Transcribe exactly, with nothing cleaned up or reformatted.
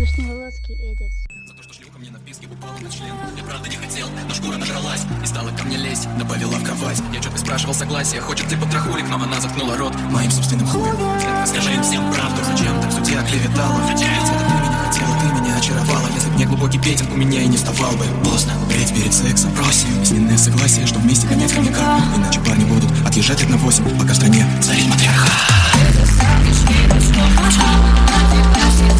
Вышневолодский Эдит. За то, что шлюха мне на писке упала на член. Я правда не хотел, но шкура надралась и стала ко мне лезть, добавила в кровать. Я четко спрашивал согласия, хочет ты потрохулик, но она заткнула рот моим собственным хуем. Скажи им всем правду, зачем так в суде оклеветала? Ведь это ты меня хотела, ты меня очаровала. Если б не глубокий петинг, у меня и не вставал бы. Поздно умереть перед сексом, просим письменное согласие, что вместе конец хомяка. Иначе парни будут отъезжать одна восемь, пока в стране царит матриархат.